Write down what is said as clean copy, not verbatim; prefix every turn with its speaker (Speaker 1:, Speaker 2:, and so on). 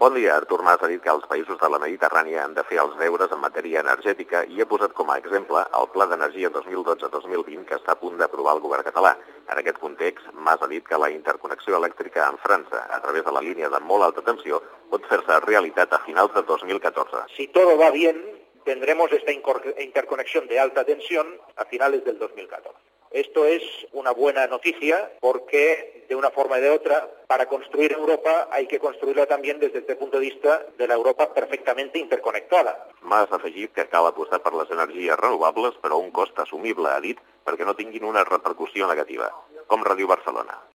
Speaker 1: Bon dia. Artur Mas ha dit que els països de la Mediterrània han de fer els deures en matèria energètica i ha posat com a exemple el Pla d'Energia 2012-2020 que està a punt d'aprovar el govern català. En aquest context, Mas ha dit que la interconnexió elèctrica amb França, a través de la línia de molt alta tensió, pot fer-se realitat a finals de 2014.
Speaker 2: Si todo va bien, tendremos esta interconexión de alta tensión a finales del 2014. Esto es una buena noticia porque, de una forma o de otra, para construir Europa hay que construirla también desde este punto de vista de la Europa perfectamente interconectada.
Speaker 1: Mas ha afegit que cal apostar per les energies renovables, però a un cost assumible, ha dit, perquè no tinguin una repercussió negativa. Com Ràdio Barcelona.